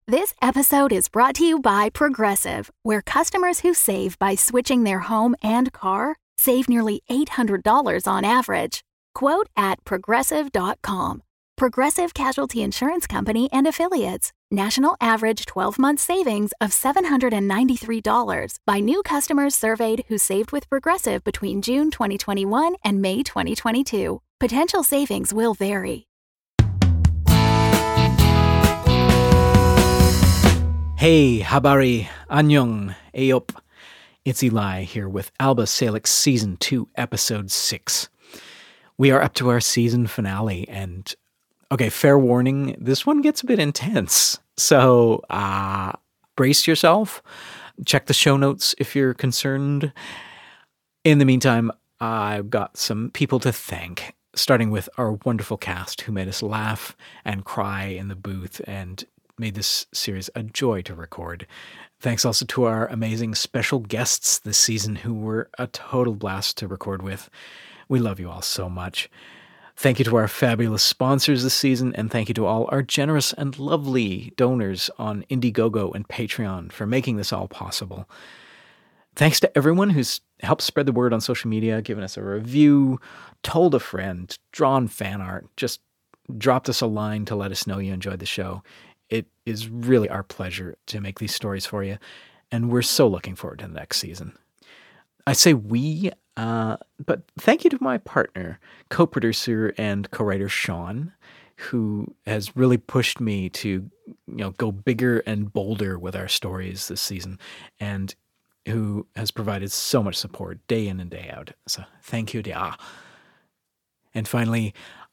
This episode is brought to you by Progressive, where customers who save by switching their home and car save nearly $800 on average. Quote at Progressive.com. Progressive Casualty Insurance Company and Affiliates. National average 12-month savings of $793 by new customers surveyed who saved with Progressive between June 2021 and May 2022. Potential savings will vary. Hey, habari, annyeong, ayop. It's Eli here with Alba Salix Season 2, Episode 6. We are up to our season finale, and okay, fair warning, this one gets a bit intense. So, brace yourself. Check the show notes if you're concerned. In the meantime, I've got some people to thank, starting with our wonderful cast who made us laugh and cry in the booth and made this series a joy to record. Thanks also to our amazing special guests this season who were a total blast to record with. We love you all so much. Thank you to our fabulous sponsors this season, and thank you to all our generous and lovely donors on Indiegogo and Patreon for making this all possible. Thanks to everyone who's helped spread the word on social media, given us a review, told a friend, drawn fan art, just dropped us a line to let us know you enjoyed the show. It is really our pleasure to make these stories for you, and we're so looking forward to the next season. I say we, but thank you to my partner, co-producer and co-writer Sean, who has really pushed me to, go bigger and bolder with our stories this season, and who has provided so much support day in and day out. So thank you, Dia. And finally,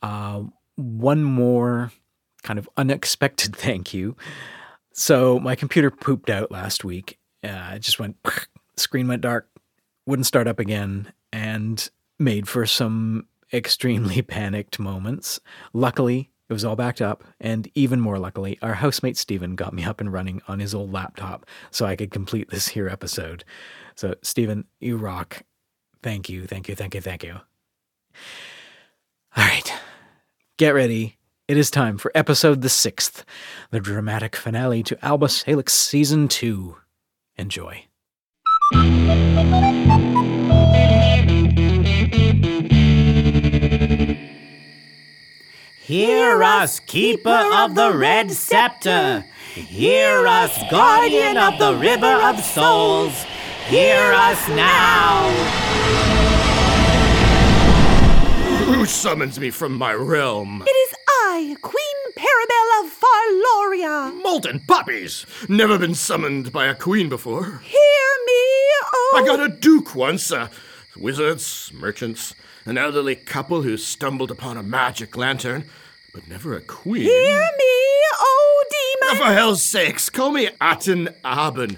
one more kind of unexpected thank you. So my computer pooped out last week. It just went, screen went dark, wouldn't start up again, and made for some extremely panicked moments. Luckily, it was all backed up, and even more luckily, our housemate Stephen got me up and running on his old laptop so I could complete this here episode. So Stephen, you rock. Thank you, thank you, thank you, thank you. All right, get ready. It is time for episode the 6th, the dramatic finale to Alba Salix Season 2. Enjoy. Hear us, keeper of the red scepter. Hear us, guardian of the river of souls. Hear us now. Who summons me from my realm? It is I, Queen Parabel of Farloria. Molten puppies! Never been summoned by a queen before. Hear me, oh... I got a duke once, wizards, merchants, an elderly couple who stumbled upon a magic lantern, but never a queen. Hear me, oh demon! For hell's sakes, call me Aten Aben.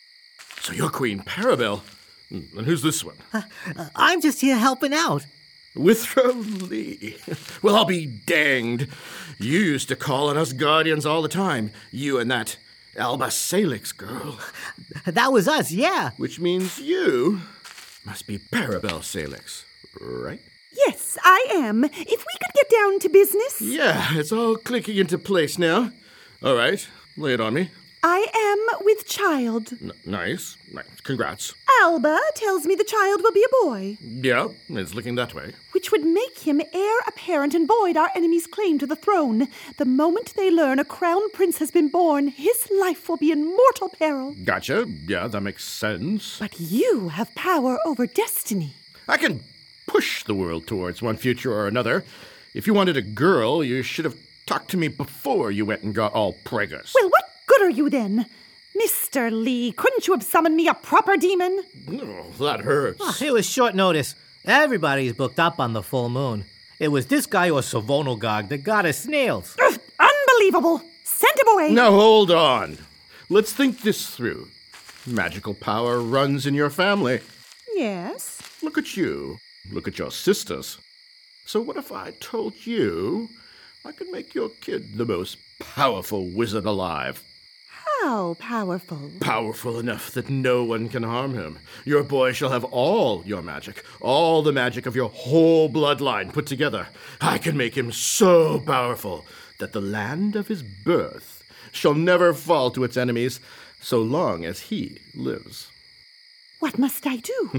So you're Queen Parabel. And who's this one? I'm just here helping out. Withrow Lee. Well, I'll be danged. You used to call on us guardians all the time. You and that Alba Salix girl. That was us, yeah. Which means you must be Parabel Salix, right? Yes, I am. If we could get down to business. Yeah, it's all clicking into place now. All right, lay it on me. I am with child. Nice. Congrats. Alba tells me the child will be a boy. Yeah, it's looking that way. Which would make him heir apparent and void our enemy's claim to the throne. The moment they learn a crown prince has been born, his life will be in mortal peril. Gotcha. Yeah, that makes sense. But you have power over destiny. I can push the world towards one future or another. If you wanted a girl, you should have talked to me before you went and got all preggers. Well, what good are you then? Mr. Lee, couldn't you have summoned me a proper demon? Oh, that hurts. Oh, it was short notice. Everybody's booked up on the full moon. It was this guy or Savonogog that got us snails. Ugh, unbelievable! Send him away! Now hold on. Let's think this through. Magical power runs in your family. Yes? Look at you. Look at your sisters. So what if I told you I could make your kid the most powerful wizard alive? How powerful? Powerful enough that no one can harm him. Your boy shall have all your magic, all the magic of your whole bloodline put together. I can make him so powerful that the land of his birth shall never fall to its enemies so long as he lives. What must I do?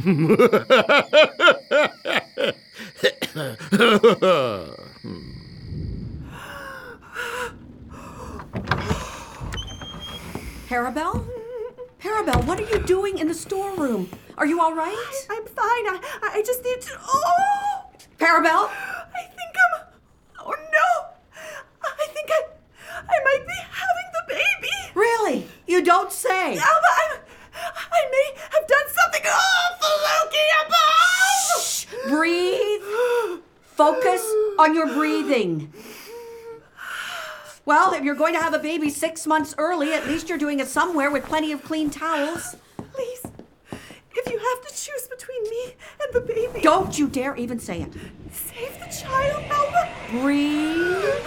Parabelle? Parabelle, what are you doing in the storeroom? Are you all right? I'm fine. I just need to... Oh! Parabelle? I think I'm... Oh, no! I think I might be having the baby. Really? You don't say. Alba, I may have done something awful, Loki, above! Shh! Breathe. Focus on your breathing. Well, if you're going to have a baby 6 months early, at least you're doing it somewhere with plenty of clean towels. Please, if you have to choose between me and the baby... Don't you dare even say it. Save the child, Alba. Breathe.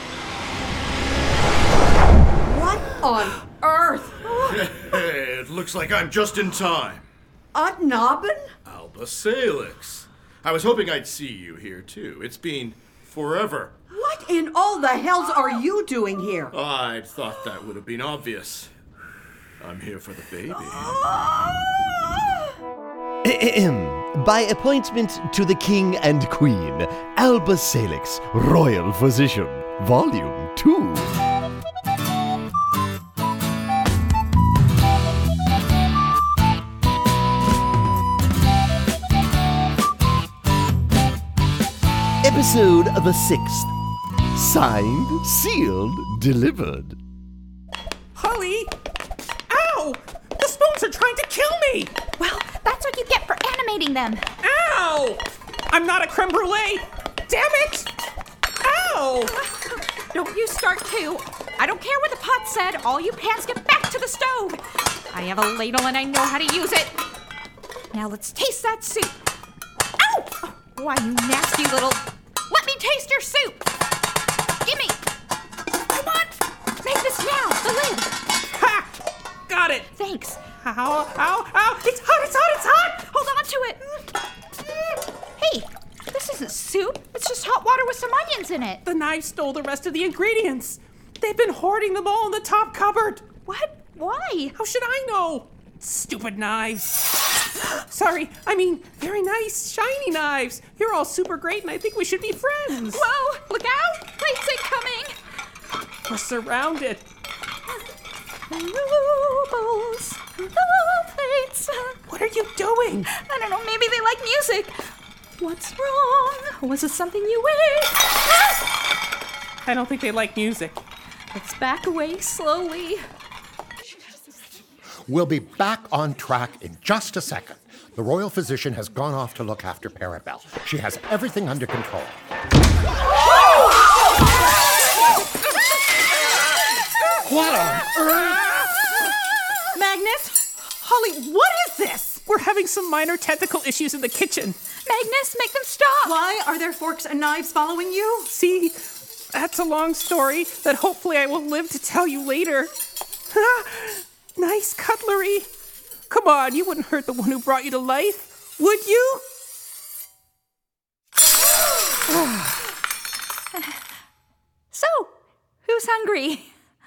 What on earth? Hey, it looks like I'm just in time. Aunt Nobbin? Alba Salix. I was hoping I'd see you here, too. It's been forever. What in all the hells are you doing here? I thought that would have been obvious. I'm here for the baby. By appointment to the King and Queen, Alba Salix, Royal Physician, Volume 2. Episode the 6th. Signed, sealed, delivered. Holly! Ow! The spoons are trying to kill me! Well, that's what you get for animating them. Ow! I'm not a creme brulee! Damn it! Ow! Don't you start too. I don't care what the pot said. All you pans get back to the stove. I have a ladle and I know how to use it. Now let's taste that soup. Ow! Why, you nasty little... Let me taste your soup. Gimme. Come on. Make this now. The lid. Ha! Got it! Thanks. Ow, ow, ow! It's hot, it's hot, it's hot! Hold on to it. Hey, this isn't soup. It's just hot water with some onions in it. The knife stole the rest of the ingredients. They've been hoarding them all in the top cupboard. What? Why? How should I know? Stupid knives. Sorry, I mean, very nice, shiny knives. You're all super great, and I think we should be friends. Whoa, look out! Plates incoming! We're surrounded. Hello, bowls. Hello, plates. What are you doing? I don't know, maybe they like music. What's wrong? Was it something you ate? I don't think they like music. Let's back away slowly. We'll be back on track in just a second. The royal physician has gone off to look after Parabelle. She has everything under control. What on earth? Magnus? Holly, what is this? We're having some minor technical issues in the kitchen. Magnus, make them stop! Why are there forks and knives following you? See, that's a long story that hopefully I will live to tell you later. Nice cutlery. Come on, you wouldn't hurt the one who brought you to life, would you? So, who's hungry?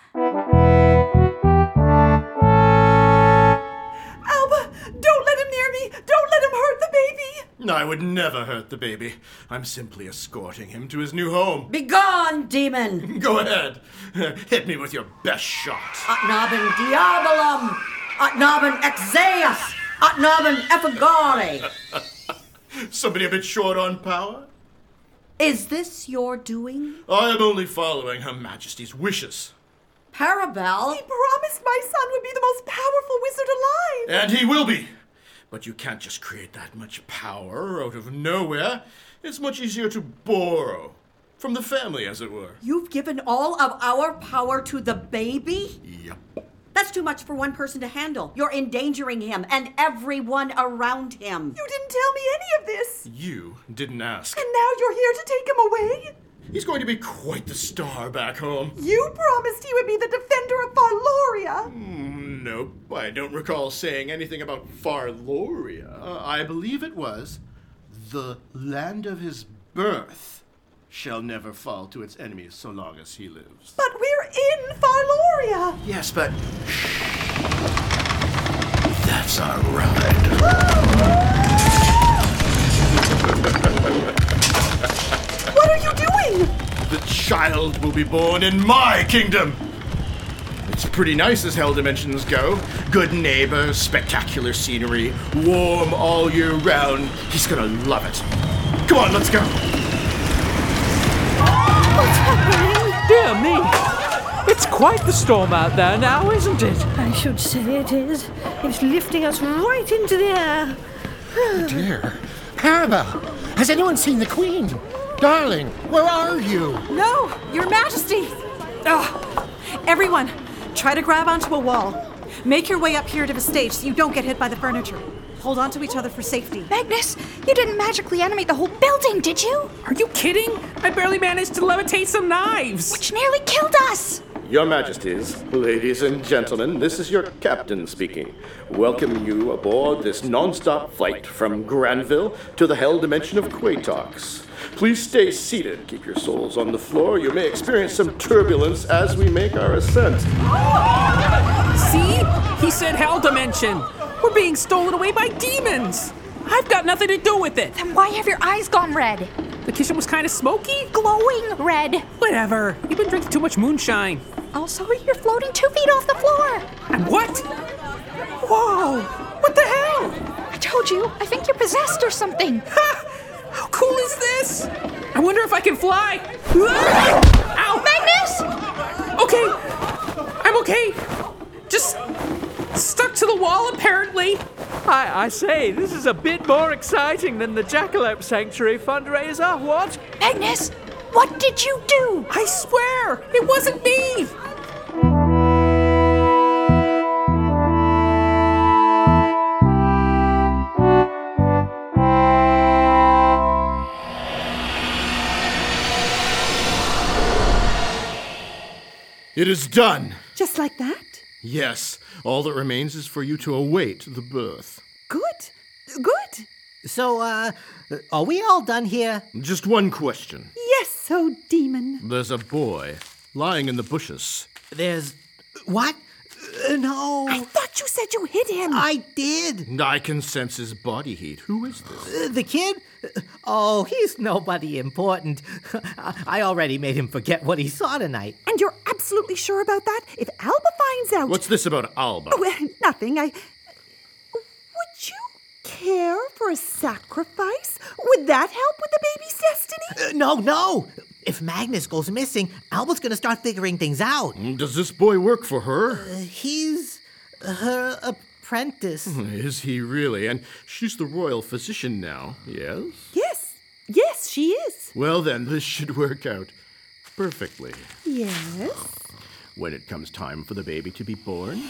Alba, don't let him near me. Don't let him hurt the baby. I would never hurt the baby. I'm simply escorting him to his new home. Begone, demon! Go ahead. Hit me with your best shot. At nobin diabolum! At nobin exeus! At nobin effigare! Somebody a bit short on power? Is this your doing? I am only following Her Majesty's wishes. Parabelle? He promised my son would be the most powerful wizard alive. And he will be. But you can't just create that much power out of nowhere. It's much easier to borrow. From the family, as it were. You've given all of our power to the baby? Yep. That's too much for one person to handle. You're endangering him and everyone around him. You didn't tell me any of this. You didn't ask. And now you're here to take him away? He's going to be quite the star back home. You promised he would be the defender of Farloria. Nope, I don't recall saying anything about Farloria. I believe it was the land of his birth. shall never fall to its enemies so long as he lives. But we're in Farloria. Yes, but... That's our ride. What are you doing? The child will be born in my kingdom. It's pretty nice as hell dimensions go. Good neighbors, spectacular scenery, warm all year round. He's gonna love it. Come on, let's go. What's happening? Dear me! It's quite the storm out there now, isn't it? I should say it is. It's lifting us right into the air. Dear. Parabel, has anyone seen the Queen? Darling, where are you? No, Your Majesty. Ugh. Everyone, try to grab onto a wall. Make your way up here to the stage so you don't get hit by the furniture. Hold on to each other for safety. Magnus, you didn't magically animate the whole building, did you? Are you kidding? I barely managed to levitate some knives. Which nearly killed us. Your Majesties, ladies and gentlemen, this is your captain speaking. Welcoming you aboard this non-stop flight from Granville to the hell dimension of Quatox. Please stay seated. Keep your souls on the floor. You may experience some turbulence as we make our ascent. See? He said hell dimension. We're being stolen away by demons. I've got nothing to do with it. Then why have your eyes gone red? The kitchen was kind of smoky. Glowing red. Whatever. You've been drinking too much moonshine. Also, you're floating 2 feet off the floor. And what? Whoa! What the hell? I told you, I think you're possessed or something. Ha! How cool is this? I wonder if I can fly. Ow! Magnus! Okay. I'm okay. Just stuck to the wall, apparently. I say, this is a bit more exciting than the Jackalope Sanctuary fundraiser, what? Magnus, what did you do? I swear, it wasn't me. It is done. Just like that? Yes, all that remains is for you to await the birth. Good. Good. So, are we all done here? Just one question. Yes, oh demon. There's a boy lying in the bushes. There's... What? No. I thought you said you hit him. I did. I can sense his body heat. Who is this? The kid? Oh, he's nobody important. I already made him forget what he saw tonight. And you're absolutely sure about that? If Alba finds out... What's this about Alba? Oh, nothing. Would you care for a sacrifice? Would that help with the baby's destiny? No. If Magnus goes missing, Alba's gonna start figuring things out. Does this boy work for her? He's her apprentice. Is he really? And she's the royal physician now, yes? Yes, she is. Well then, this should work out perfectly. Yes? When it comes time for the baby to be born,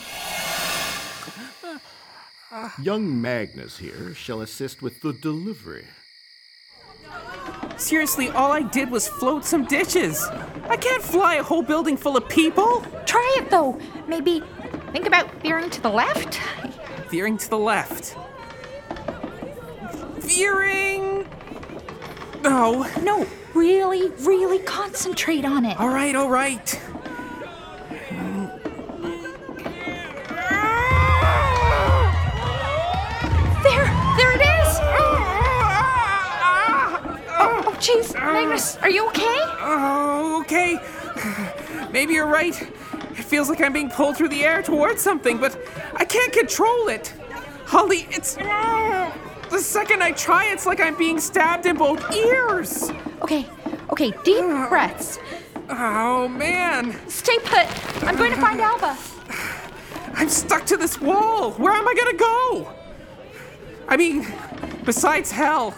young Magnus here shall assist with the delivery. Seriously, all I did was float some dishes. I can't fly a whole building full of people. Try it, though. Maybe think about veering to the left. Veering to the left. Veering... No. No, really concentrate on it. All right. There it is. Oh, jeez. Magnus, are you okay? Oh, okay. Maybe you're right. It feels like I'm being pulled through the air towards something, but I can't control it. Holly, it's... The second I try, it's like I'm being stabbed in both ears. Okay, deep breaths. Oh, man. Stay put. I'm going to find Alba. I'm stuck to this wall. Where am I going to go? I mean, besides hell.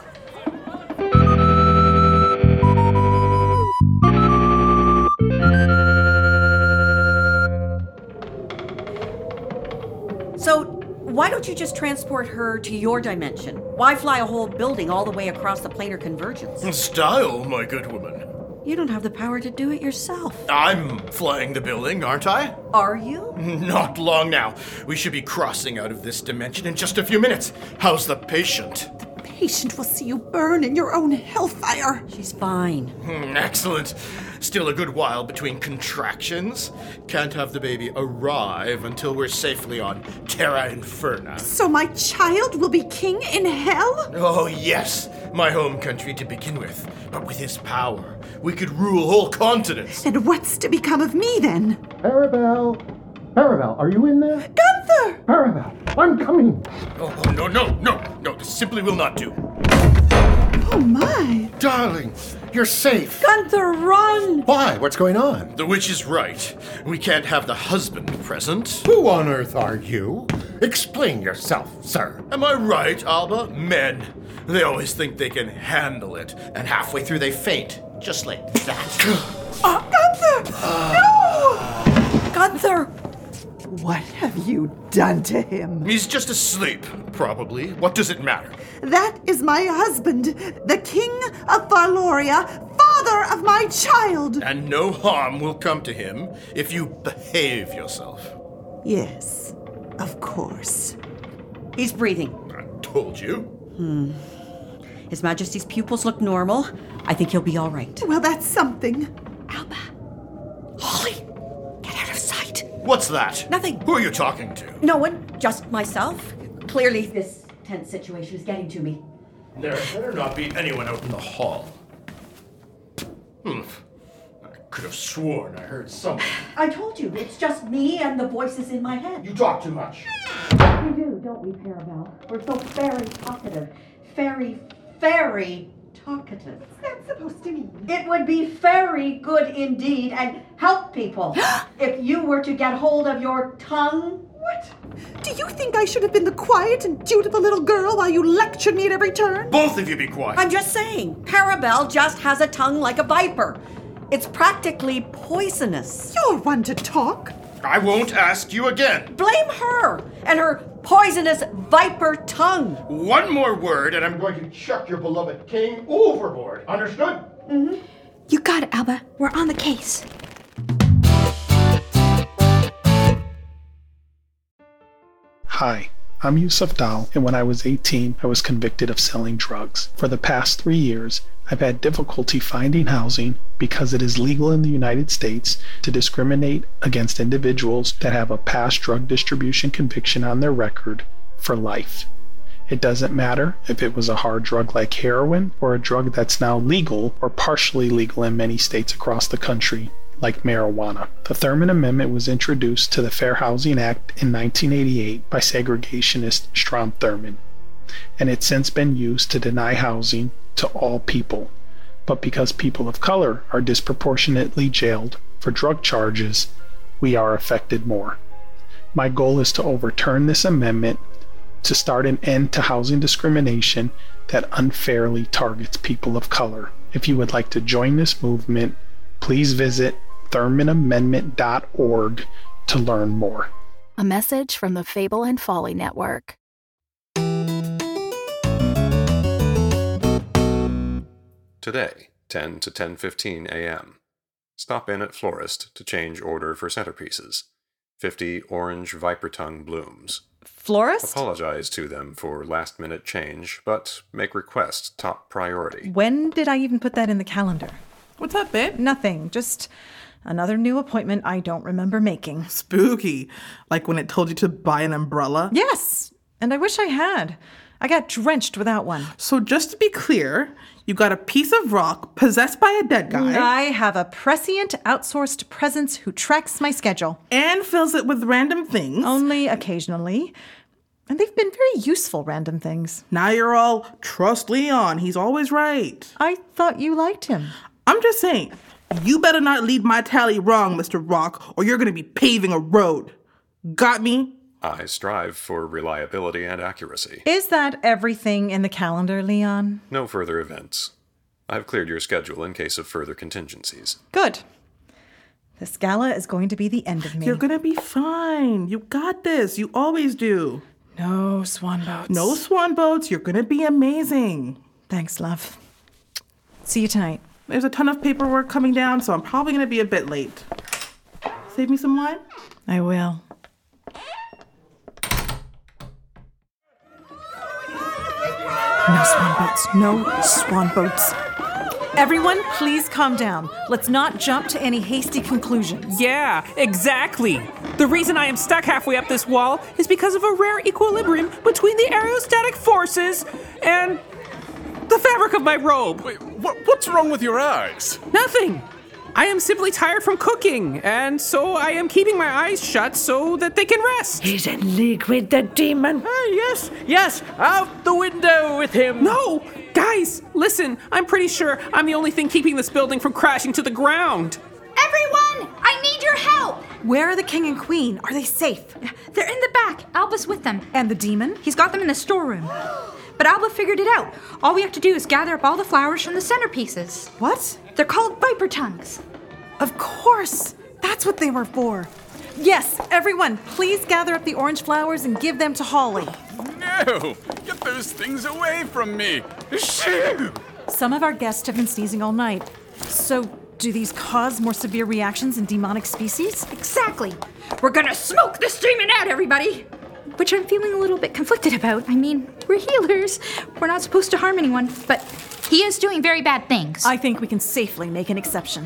So, why don't you just transport her to your dimension? Why fly a whole building all the way across the planar convergence? Style, my good woman. You don't have the power to do it yourself. I'm flying the building, aren't I? Are you? Not long now. We should be crossing out of this dimension in just a few minutes. How's the patient? patient will see you burn in your own hellfire. She's fine. Excellent. Still a good while between contractions. Can't have the baby arrive until we're safely on Terra Inferna. So my child will be king in hell? Oh, yes. My home country to begin with. But with his power, we could rule whole continents. And what's to become of me then? Parabel! Parabel, are you in there? Gunther! Parabel, I'm coming! Oh, no, this simply will not do. Oh, my. Darling, you're safe. Gunther, run! Why? What's going on? The witch is right. We can't have the husband present. Who on earth are you? Explain yourself, sir. Am I right, Alba? Men. They always think they can handle it, and halfway through they faint. Just like that. Gunther! No! Gunther! What have you done to him? He's just asleep, probably. What does it matter? That is my husband, the King of Farloria, father of my child. And no harm will come to him if you behave yourself. Yes, of course. He's breathing. I told you. His Majesty's pupils look normal. I think he'll be all right. Well, that's something. Alba. Holly, get out of sight. What's that? Nothing. Who are you talking to? No one, just myself. Clearly, this tense situation is getting to me. There better not be anyone out in the hall. I could have sworn I heard someone. I told you, it's just me and the voices in my head. You talk too much. We do, don't we, Parabel? We're so very talkative. Very talkative. What's that supposed to mean? It would be very good indeed and help people if you were to get hold of your tongue. What? Do you think I should have been the quiet and dutiful little girl while you lectured me at every turn? Both of you be quiet. I'm just saying, Parabel just has a tongue like a viper. It's practically poisonous. You're one to talk. I won't ask you again. Blame her and her poisonous viper tongue. One more word and I'm going to chuck your beloved king overboard. Understood? Mm-hmm. You got it, Alba. We're on the case. Hi, I'm Yusuf Dal, and when I was 18, I was convicted of selling drugs. For the past 3 years, I've had difficulty finding housing because it is legal in the United States to discriminate against individuals that have a past drug distribution conviction on their record for life. It doesn't matter if it was a hard drug like heroin or a drug that's now legal or partially legal in many states across the country, like marijuana. The Thurman Amendment was introduced to the Fair Housing Act in 1988 by segregationist Strom Thurmond, and it's since been used to deny housing to all people. But because people of color are disproportionately jailed for drug charges, we are affected more. My goal is to overturn this amendment to start an end to housing discrimination that unfairly targets people of color. If you would like to join this movement, please visit ThurmanAmendment.org to learn more. A message from the Fable and Folly Network. Today, 10 to 10:15 a.m. Stop in at florist to change order for centerpieces. 50 orange viper tongue blooms. Florist? Apologize to them for last-minute change, but make request top priority. When did I even put that in the calendar? What's up, babe? Nothing. Just another new appointment I don't remember making. Spooky. Like when it told you to buy an umbrella? Yes, and I wish I had. I got drenched without one. So just to be clear, you got a piece of rock possessed by a dead guy. I have a prescient outsourced presence who tracks my schedule. And fills it with random things. Only occasionally. And they've been very useful random things. Now you're all, trust Leon, he's always right. I thought you liked him. I'm just saying, you better not lead my tally wrong, Mr. Rock, or you're going to be paving a road. Got me? I strive for reliability and accuracy. Is that everything in the calendar, Leon? No further events. I've cleared your schedule in case of further contingencies. Good. This gala is going to be the end of me. You're going to be fine. You got this. You always do. No swan boats. No swan boats. You're going to be amazing. Thanks, love. See you tonight. There's a ton of paperwork coming down, so I'm probably going to be a bit late. Save me some wine? I will. No swan boats. No swan boats. Everyone, please calm down. Let's not jump to any hasty conclusions. Yeah, exactly. The reason I am stuck halfway up this wall is because of a rare equilibrium between the aerostatic forces and the fabric of my robe. Wait, what's wrong with your eyes? Nothing. I am simply tired from cooking, and so I am keeping my eyes shut so that they can rest. He's in league with the demon. Yes, out the window with him. No! Guys, listen, I'm pretty sure I'm the only thing keeping this building from crashing to the ground. Everyone, I need your help. Where are the king and queen? Are they safe? They're in the back. Alba's with them. And the demon? He's got them in the storeroom. But Alba figured it out. All we have to do is gather up all the flowers from the centerpieces. What? They're called viper tongues. Of course. That's what they were for. Yes, everyone, please gather up the orange flowers and give them to Holly. No! Get those things away from me! Shoo! Some of our guests have been sneezing all night. So, do these cause more severe reactions in demonic species? Exactly. We're gonna smoke this demon out, everybody! Which I'm feeling a little bit conflicted about. I mean, we're healers. We're not supposed to harm anyone, but he is doing very bad things. I think we can safely make an exception.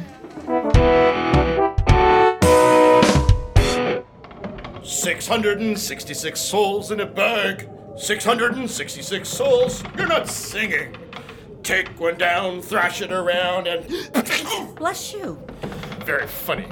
666 souls in a bag. 666 souls. You're not singing. Take one down, thrash it around, and... Bless you. Very funny.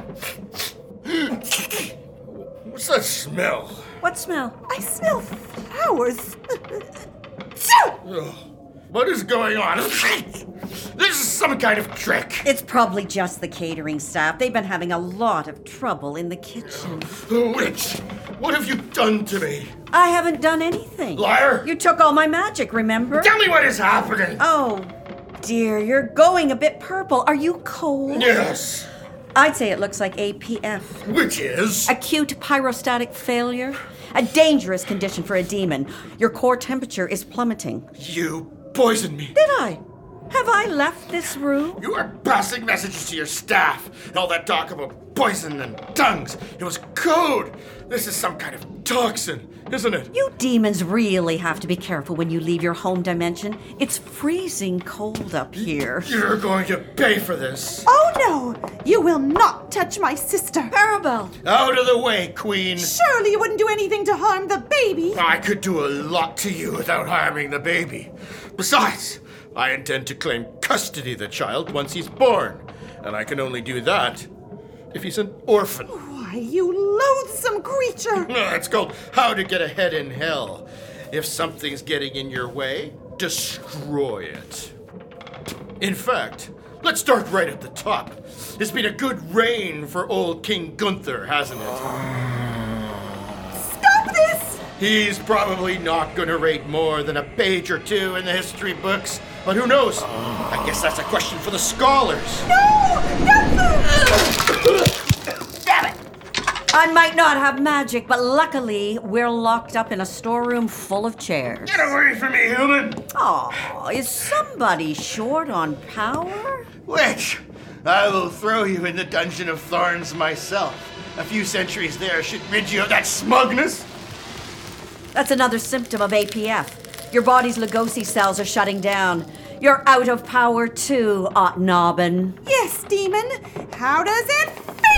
What's that smell? What smell? I smell flowers. Ugh. What is going on? This is some kind of trick. It's probably just the catering staff. They've been having a lot of trouble in the kitchen. Witch, what have you done to me? I haven't done anything. Liar! You took all my magic, remember? Tell me what is happening. Oh, dear, you're going a bit purple. Are you cold? Yes. I'd say it looks like APF. Which is? Acute pyrostatic failure. A dangerous condition for a demon. Your core temperature is plummeting. You poisoned me. Did I? Have I left this room? You are passing messages to your staff. And all that talk about poison and tongues. It was code. This is some kind of toxin, isn't it? You demons really have to be careful when you leave your home dimension. It's freezing cold up here. You're going to pay for this. Oh no! You will not touch my sister. Parabel! Out of the way, Queen. Surely you wouldn't do anything to harm the baby. I could do a lot to you without harming the baby. Besides, I intend to claim custody of the child once he's born. And I can only do that if he's an orphan. Why, you loathsome creature! It's called How to Get Ahead in Hell. If something's getting in your way, destroy it. In fact, let's start right at the top. It's been a good reign for old King Gunther, hasn't it? Stop this! He's probably not going to rate more than a page or two in the history books. But who knows? I guess that's a question for the scholars. No! Damn it! I might not have magic, but luckily we're locked up in a storeroom full of chairs. Get away from me, human! Oh, is somebody short on power? Witch, I will throw you in the Dungeon of Thorns myself. A few centuries there should rid you of that smugness. That's another symptom of APF. Your body's Lugosi cells are shutting down. You're out of power too, Otnobbin. Yes, demon. How does it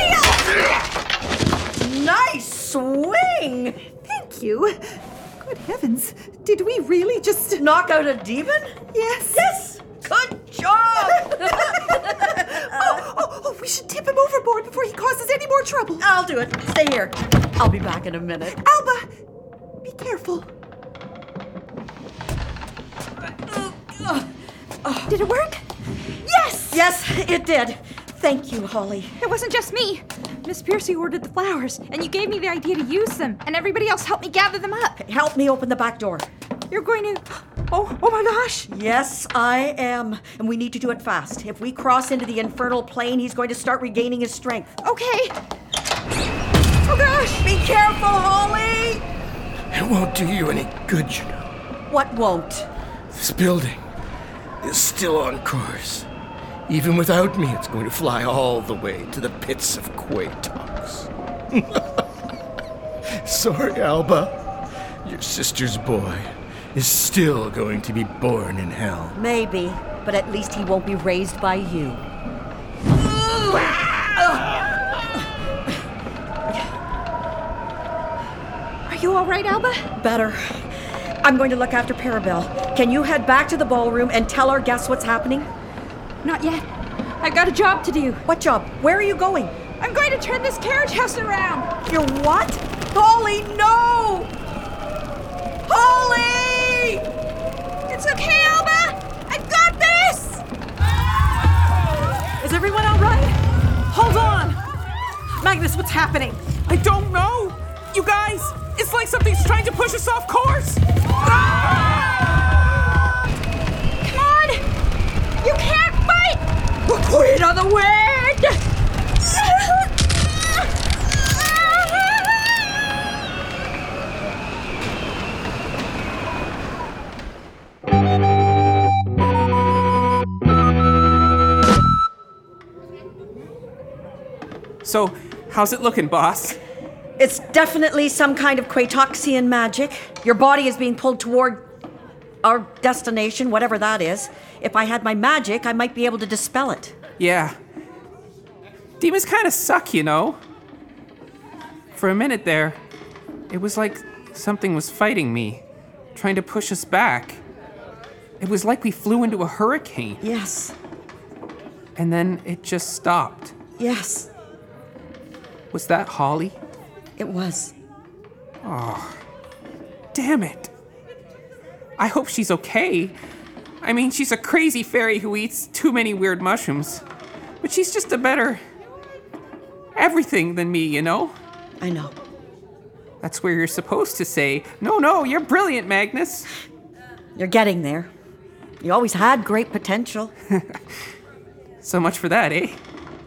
feel? Nice swing! Thank you. Good heavens. Did we really just... knock out a demon? Yes. Yes! Good job! We should tip him overboard before he causes any more trouble. I'll do it. Stay here. I'll be back in a minute. Alba, be careful. Did it work? Yes! Yes, it did. Thank you, Holly. It wasn't just me. Miss Piercy ordered the flowers, and you gave me the idea to use them, and everybody else helped me gather them up. Help me open the back door. You're going to... Oh my gosh. Yes, I am. And we need to do it fast. If we cross into the infernal plane, he's going to start regaining his strength. Okay. Oh gosh. Be careful, Holly! It won't do you any good, you know. What won't? This building is still on course. Even without me, it's going to fly all the way to the pits of Quatox. Sorry, Alba. Your sister's boy is still going to be born in hell. Maybe, but at least he won't be raised by you. Are you all right, Alba? Better. I'm going to look after Parabelle. Can you head back to the ballroom and tell our guests what's happening? Not yet. I've got a job to do. What job? Where are you going? I'm going to turn this carriage house around. You're what? Holly, no! Holly! It's okay, Alba. I've got this. Is everyone all right? Hold on. Magnus, what's happening? I don't know. You guys, it's like something's trying to push us off course. Come on. You can't fight. We're queen of the wind. So, how's it looking, boss? It's definitely some kind of Quatoxian magic. Your body is being pulled toward our destination, whatever that is. If I had my magic, I might be able to dispel it. Yeah. Demons kind of suck, you know. For a minute there, it was like something was fighting me, trying to push us back. It was like we flew into a hurricane. Yes. And then it just stopped. Yes. Was that Holly? It was. Oh, damn it. I hope she's okay. I mean, she's a crazy fairy who eats too many weird mushrooms. But she's just a better everything than me, you know? I know. That's where you're supposed to say, no, you're brilliant, Magnus. You're getting there. You always had great potential. So much for that, eh?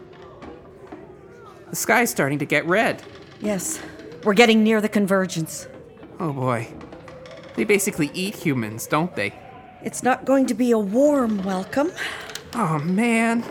The sky's starting to get red. Yes, we're getting near the convergence. Oh boy. They basically eat humans, don't they? It's not going to be a warm welcome. Oh, man.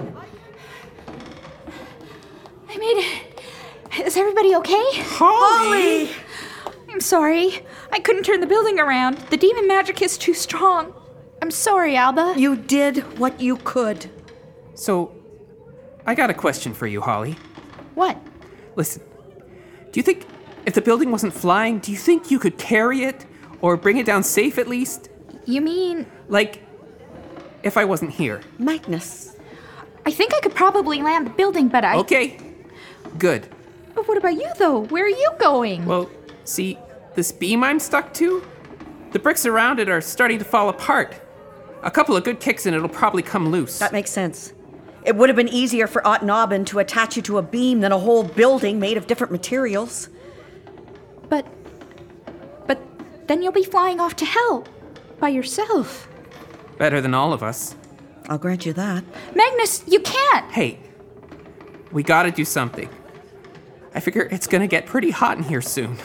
I made it. Is everybody okay? Holly! I'm sorry. I couldn't turn the building around. The demon magic is too strong. I'm sorry, Alba. You did what you could. So, I got a question for you, Holly. What? Listen, do you think if the building wasn't flying, do you think you could carry it or bring it down safe at least? You mean? Like, if I wasn't here. Magnus. I think I could probably land the building, but I... Okay, good. But what about you, though? Where are you going? Well, see, this beam I'm stuck to, the bricks around it are starting to fall apart. A couple of good kicks and it'll probably come loose. That makes sense. It would have been easier for Otnobin to attach you to a beam than a whole building made of different materials. But then you'll be flying off to hell by yourself. Better than all of us. I'll grant you that. Magnus, you can't! Hey, we gotta do something. I figure it's gonna get pretty hot in here soon.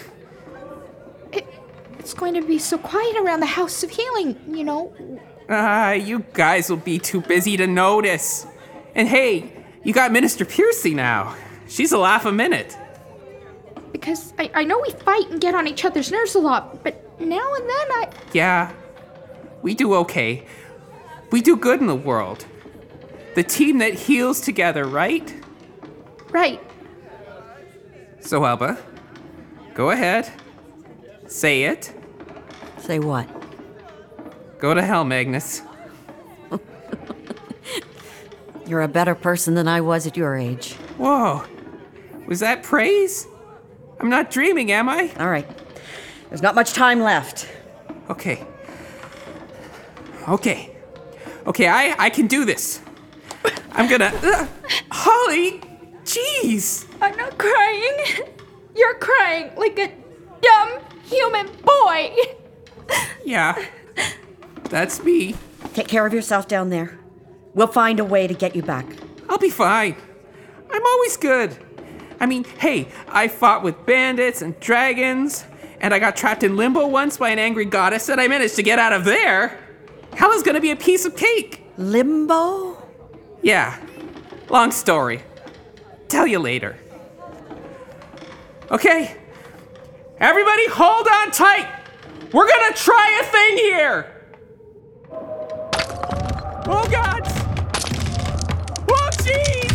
It's going to be so quiet around the House of Healing, you know. You guys will be too busy to notice. And hey, you got Minister Piercy now. She's a laugh a minute. Because I know we fight and get on each other's nerves a lot, but now and then Yeah, we do okay. We do good in the world. The team that heals together, right? Right. So, Alba, go ahead. Say it. Say what? Go to hell, Magnus. You're a better person than I was at your age. Whoa. Was that praise? I'm not dreaming, am I? All right. There's not much time left. Okay, I can do this. I'm gonna... Holly! Jeez! I'm not crying. You're crying like a dumb human boy. Yeah, that's me. Take care of yourself down there. We'll find a way to get you back. I'll be fine. I'm always good. I mean, hey, I fought with bandits and dragons, and I got trapped in limbo once by an angry goddess, and I managed to get out of there. Hell is gonna be a piece of cake. Limbo? Yeah, long story. Tell you later. Okay, everybody hold on tight. We're gonna try a thing here! Oh, God! Oh, jeez!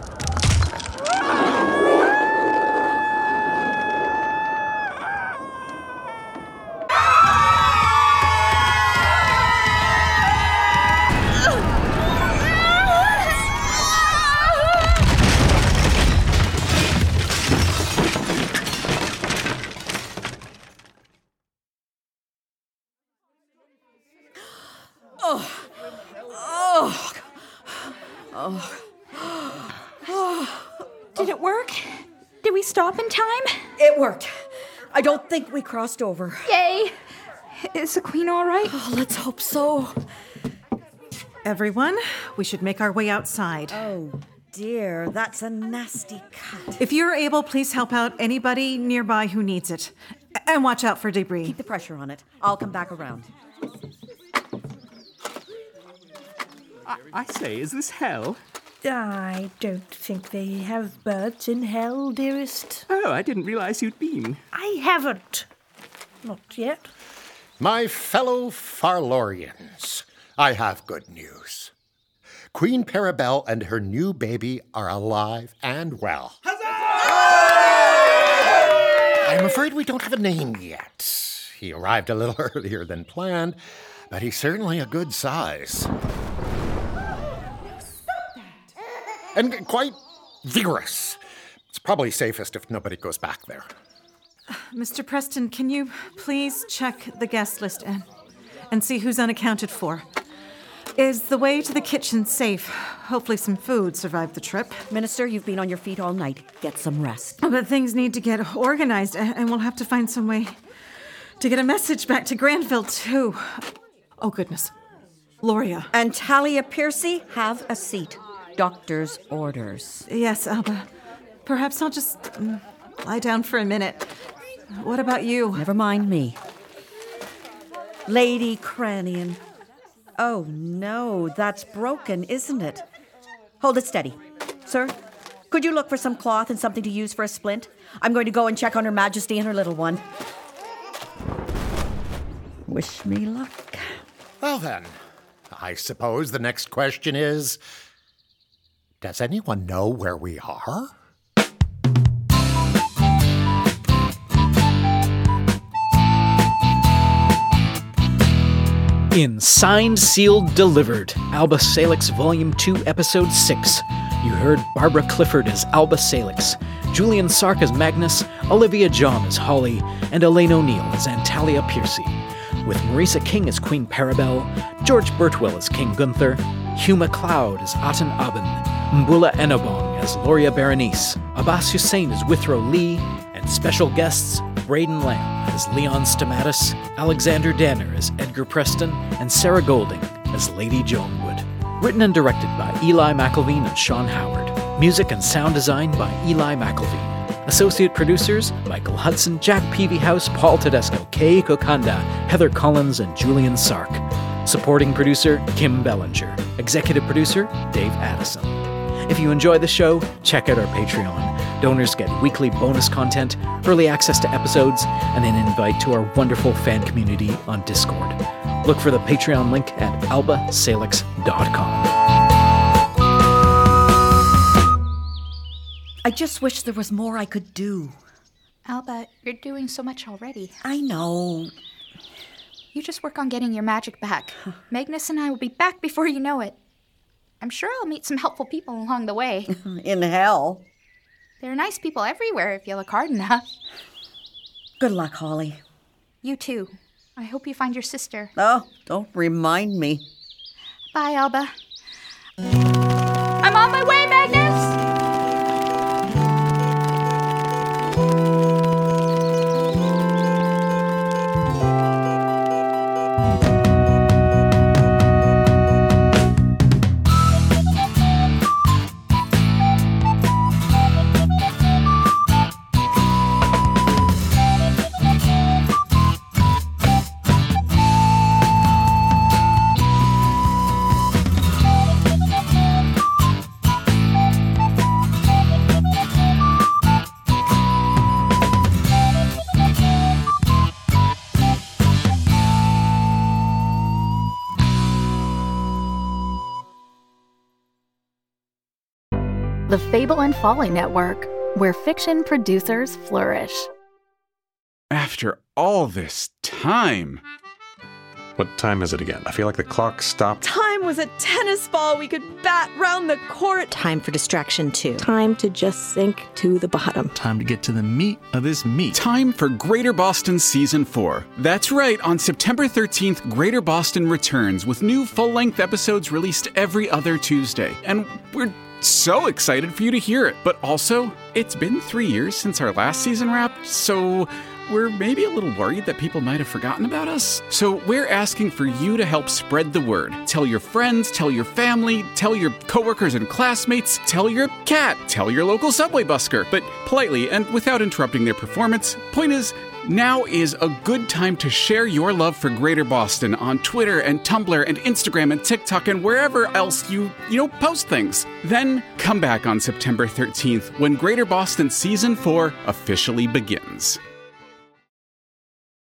Did it work? Did we stop in time? It worked. I don't think we crossed over. Yay! Is the queen all right? Oh, let's hope so. Everyone, we should make our way outside. Oh, dear. That's a nasty cut. If you're able, please help out anybody nearby who needs it. And watch out for debris. Keep the pressure on it. I'll come back around. I say, is this hell? I don't think they have birds in hell, dearest. Oh, I didn't realize you'd been. I haven't. Not yet. My fellow Farlorians, I have good news. Queen Parabelle and her new baby are alive and well. I'm afraid we don't have a name yet. He arrived a little earlier than planned, but he's certainly a good size. And quite vigorous. It's probably safest if nobody goes back there. Mr. Preston, can you please check the guest list and see who's unaccounted for? Is the way to the kitchen safe? Hopefully some food survived the trip. Minister, you've been on your feet all night. Get some rest. But things need to get organized, and we'll have to find some way to get a message back to Granville, too. Oh, goodness. Loria. And Talia Piercy, have a seat. Doctor's orders. Yes, Alba. Perhaps I'll just lie down for a minute. What about you? Never mind me. Lady Cranion. Oh, no, that's broken, isn't it? Hold it steady. Sir, could you look for some cloth and something to use for a splint? I'm going to go and check on Her Majesty and her little one. Wish me luck. Well then, I suppose the next question is, does anyone know where we are? In Signed, Sealed, Delivered, Alba Salix Volume 2, Episode 6, you heard Barbara Clifford as Alba Salix, Julian Sark as Magnus, Olivia John as Holly, and Elaine O'Neill as Antalia Piercy, with Marisa King as Queen Parabelle, George Birtwell as King Gunther, Hugh MacLeod as Aten Aben, Mbula Enobong as Loria Berenice, Abbas Hussein as Withrow Lee, and special guests Braden Lamb as Leon Stamatis, Alexander Danner as Edgar Preston, and Sarah Golding as Lady Joan Wood. Written and directed by Eli McElveen and Sean Howard. Music and sound design by Eli McElveen. Associate producers, Michael Hudson, Jack Peavyhouse, Paul Tedesco, Kei Kokanda, Heather Collins, and Julian Sark. Supporting producer, Kim Bellinger. Executive producer, Dave Addison. If you enjoy the show, check out our Patreon. Donors get weekly bonus content, early access to episodes, and an invite to our wonderful fan community on Discord. Look for the Patreon link at albasalix.com. I just wish there was more I could do. Alba, you're doing so much already. I know. You just work on getting your magic back. Magnus and I will be back before you know it. I'm sure I'll meet some helpful people along the way. In hell. There are nice people everywhere if you look hard enough. Good luck, Holly. You too. I hope you find your sister. Oh, don't remind me. Bye, Alba. I'm on my way, Magnus! the Fable and Folly Network, where fiction producers flourish. After all this time. What time is it again? I feel like the clock stopped. Time was a tennis ball we could bat round the court. Time for distraction 2. Time to just sink to the bottom. Time to get to the meat of this meat. Time for Greater Boston Season 4. That's right, on September 13th, Greater Boston returns with new full-length episodes released every other Tuesday. And we're so excited for you to hear it. But also, it's been 3 years since our last season wrapped, so we're maybe a little worried that people might have forgotten about us. So we're asking for you to help spread the word. Tell your friends, tell your family, tell your coworkers and classmates, tell your cat, tell your local subway busker, but politely and without interrupting their performance. Point is, now is a good time to share your love for Greater Boston on Twitter and Tumblr and Instagram and TikTok and wherever else you post things. Then come back on September 13th when Greater Boston Season 4 officially begins.